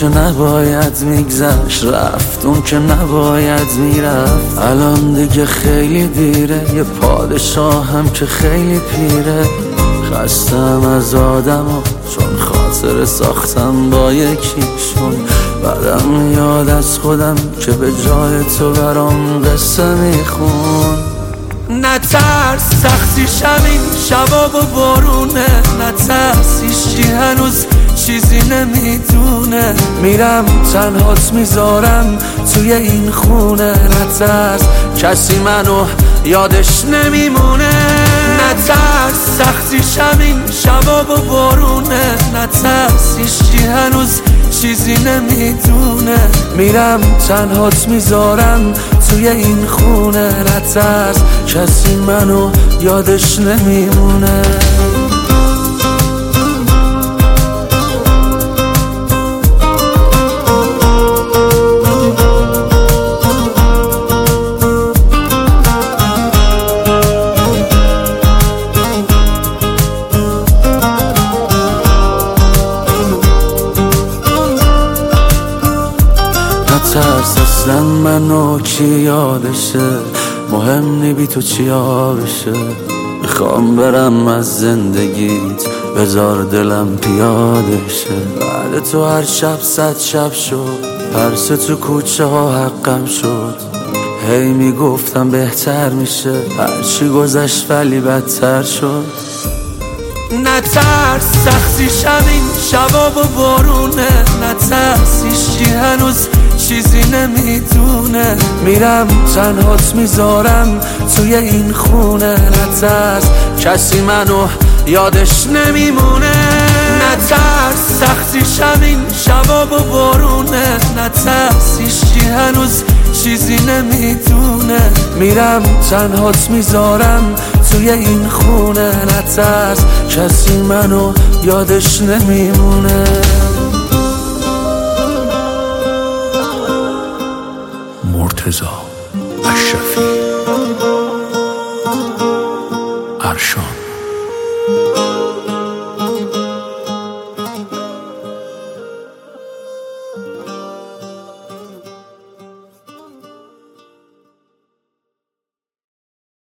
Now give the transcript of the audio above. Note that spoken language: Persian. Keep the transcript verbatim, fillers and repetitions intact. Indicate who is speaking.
Speaker 1: که نباید میگذشت، رفت اون که نباید میرفت. الان دیگه خیلی دیره، یه پادشاهم که خیلی پیره. خستم از آدم ها چون خاطر ساختم با یکیشون. بعدم میاد از خودم که به جای تو برام قصه میخون. نترس سختی شمین شبا و بارونه، نترس ایشی هنوز چیزی نمیدونه. میرم تنهات میذارم توی این خونه، نترس کسی منو یادش نمیمونه. نترس سختی شمین شبا و بارونه، نترس ایشی هنوز چیزی نمیدونه. میرم تنهات میذارم توی این خونه، نترس کسی منو یادش نمیمونه. نترس اصلا منو کی یادشه، مهم نی بی تو چیا بشه. میخوام برم از زندگیت، بذار دلم پیاده شه. بعد تو هر شب صد شب شد، ترس تو کوچه ها حقم شد. هی میگفتم بهتر میشه، هرچی گذشت ولی بدتر شد. نترس سختی شمین شبا و بارونه، نترس ایشی هنوز چیزی نمیدونه. میرم تنهات میذارم توی این خونه، نترس کسی منو یادش نمیمونه. نترس سختی شمین شبا و بارونه، نترس ایشی هنوز چیزی نمیدونه. میرم تنهات میذارم توی این خونه، نترس کسی منو یادش نمیمونه.
Speaker 2: مرتضی اشرفی، ارشان.